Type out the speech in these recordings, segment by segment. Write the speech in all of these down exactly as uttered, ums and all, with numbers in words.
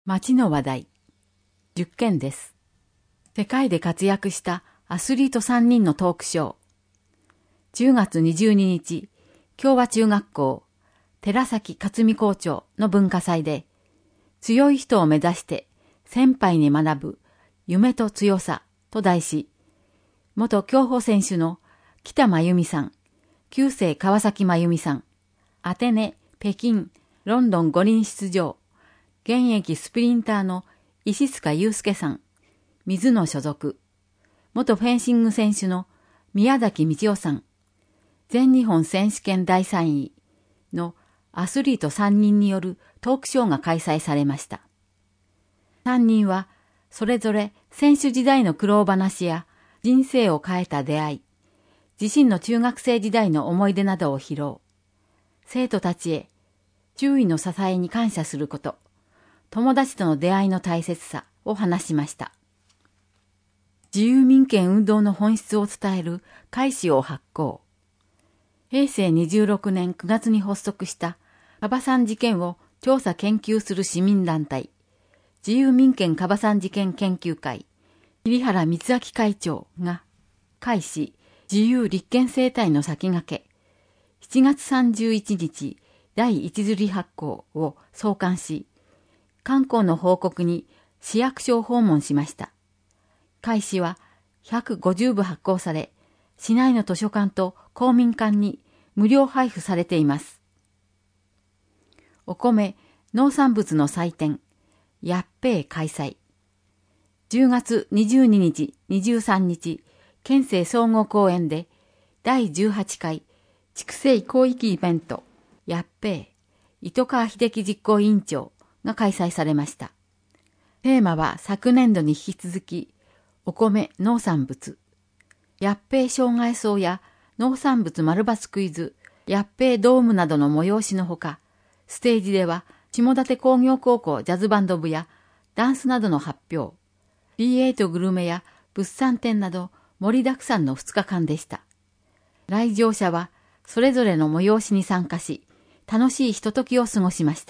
街の話題。じゅっけんです。世界で活躍したアスリートさんにんのトークショー。じゅうがつにじゅうににち、共和中学校、寺崎克美校長の文化祭で、強い人を目指して先輩に学ぶ夢と強さと題し、元競歩選手の北真由美さん、旧姓川崎真由美さん、アテネ、北京、ロンドン五輪出場、現役スプリンターの石塚祐介さん、水野所属、元フェンシング選手の宮崎道夫さん、全日本選手権だいさんいのアスリートさんにんによるトークショーが開催されました。さんにんはそれぞれ選手時代の苦労話や人生を変えた出会い、自身の中学生時代の思い出などを披露。生徒たちへ周囲の支えに感謝すること、友達との出会いの大切さを話しました。自由民権運動の本質を伝える会誌を発行。へいせいにじゅうろくねんくがつに発足した樺山事件を調査研究する市民団体、自由民権樺山事件研究会、桐原光明会長が、会誌自由立憲生態の先駆け、しちがつさんじゅういちにちだいいち刷り発行を創刊し、刊行の報告に市役所を訪問しました。会誌はひゃくごじゅうぶ発行され、市内の図書館と公民館に無料配布されています。お米、農産物の祭典、やっぺー開催。じゅうがつにじゅうににち、にじゅうさんにち、県政総合公園でだいじゅうはちかい畜生広域イベント、やっぺー、糸川秀樹実行委員長が開催されました。テーマは昨年度に引き続き、お米、農産物、やっぺー障害層や農産物丸抜クイズ、やっぺードームなどの催しのほか、ステージでは下館工業高校ジャズバンド部やダンスなどの発表、ビーエイト グルメや物産展など盛りだくさんのふつかかんでした。来場者はそれぞれの催しに参加し、楽しいひとときを過ごしました。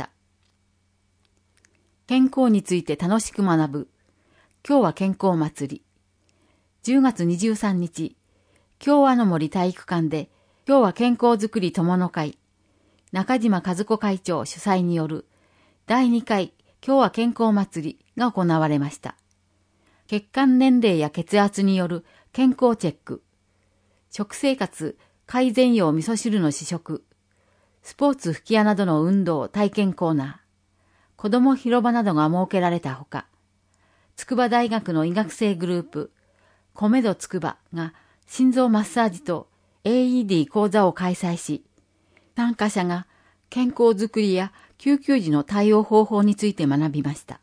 健康について楽しく学ぶ。今日は健康祭り。じゅうがつにじゅうさんにち、共和の森体育館で、今日は健康づくり友の会、中島和子会長主催によるだいにかい今日は健康祭りが行われました。血管年齢や血圧による健康チェック、食生活改善用味噌汁の試食、スポーツ吹き矢などの運動体験コーナー、子ども広場などが設けられたほか、筑波大学の医学生グループ、コメド筑波が心臓マッサージと エーイーディー 講座を開催し、参加者が健康づくりや救急時の対応方法について学びました。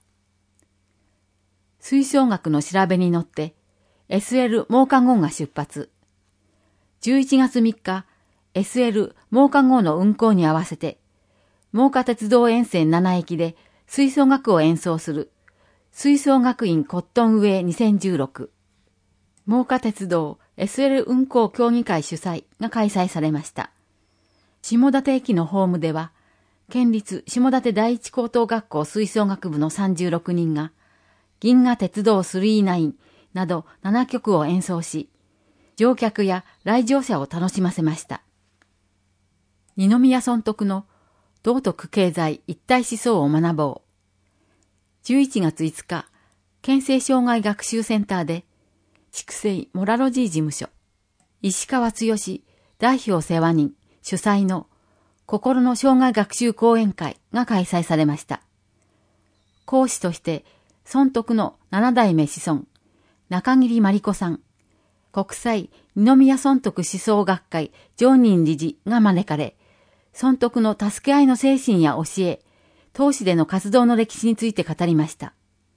吹奏楽の調べに乗って エスエル モーカ号が出発。じゅういちがつみっか、エスエル モーカ号の運行に合わせて、真岡鉄道沿線ななえきで吹奏楽を演奏する吹奏楽院コットンウェイにせんじゅうろく。真岡鉄道 エスエル 運行協議会主催が開催されました。下館駅のホームでは、県立下館第一高等学校吹奏楽部のさんじゅうろくにんが、銀河鉄道さんじゅうきゅうなどななきょくを演奏し、乗客や来場者を楽しませました。二宮尊徳の道徳経済一体思想を学ぼう。じゅういちがついつか、県政障害学習センターで、畜生モラロジー事務所、石川剛代表世話人主催の心の障害学習講演会が開催されました。講師として、尊徳の七代目子孫、中桐真理子さん、国際二宮尊徳思想学会常任理事が招かれ、尊徳の助け合いの精神や教え、当市での活動の歴史について語りました。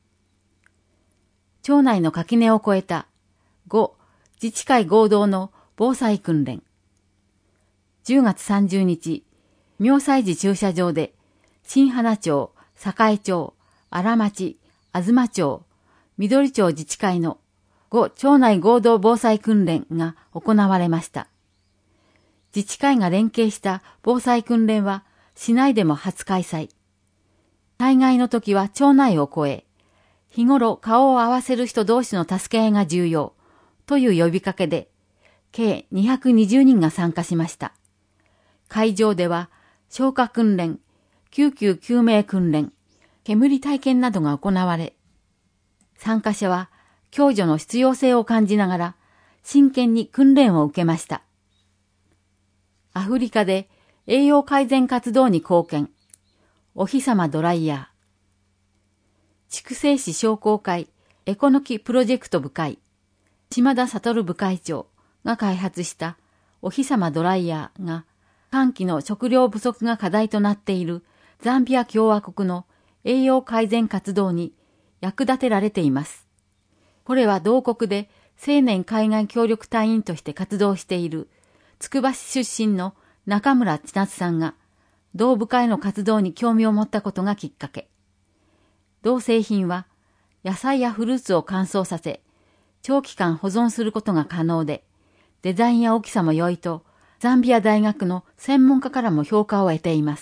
町内の垣根を越えたご自治会合同の防災訓練。じゅうがつさんじゅうにち、妙西寺駐車場で、新花町、栄町、荒町、東町、緑町自治会のご町内合同防災訓練が行われました。自治会が連携した防災訓練は市内でも初開催。 災害の時は町内を越え、日頃顔を合わせる人同士の助け合いが重要という呼びかけで、計にひゃくにじゅうにんが参加しました。会場では消火訓練、救急救命訓練、煙体験などが行われ、参加者は共助の必要性を感じながら真剣に訓練を受けました。アフリカで栄養改善活動に貢献、お日様ドライヤー。筑西市商工会エコノキプロジェクト部会、島田悟部会長が開発したお日様ドライヤーが、乾季の食料不足が課題となっているザンビア共和国の栄養改善活動に役立てられています。これは同国で青年海外協力隊員として活動しているつくば市出身の中村千夏さんが同部会の活動に興味を持ったことがきっかけ。同製品は野菜やフルーツを乾燥させ長期間保存することが可能で、デザインや大きさも良いとザンビア大学の専門家からも評価を得ています。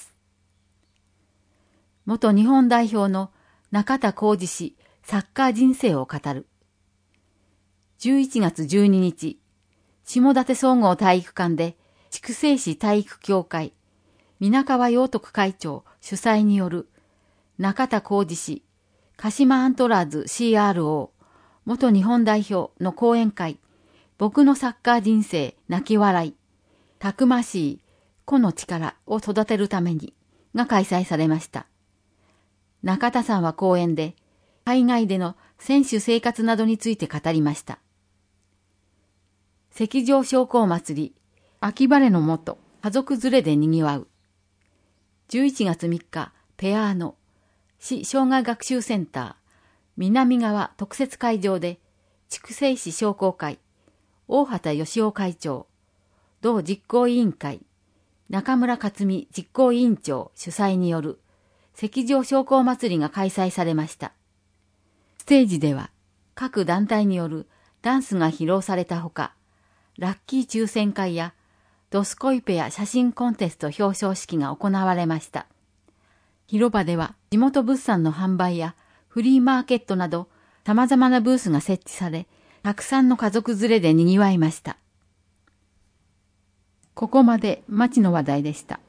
元日本代表の中田浩二氏サッカー人生を語る。じゅういちがつじゅうににち、下館総合体育館で筑西市体育協会皆川陽徳会長主催による中田浩二氏鹿島アントラーズ シーアールオー 元日本代表の講演会、僕のサッカー人生泣き笑い、たくましい個の力を育てるためにが開催されました。中田さんは講演で海外での選手生活などについて語りました。赤上商工祭り、秋晴れのもと家族連れで賑わう。じゅういちがつみっか、ペアーノ市障害学習センター南側特設会場で筑西市商工会大畑義夫会長、同実行委員会中村克美実行委員長主催による赤上商工祭りが開催されました。ステージでは各団体によるダンスが披露されたほか、ラッキー抽選会やドスコイペや写真コンテスト表彰式が行われました。広場では地元物産の販売やフリーマーケットなど様々なブースが設置され、たくさんの家族連れで賑わいました。ここまで町の話題でした。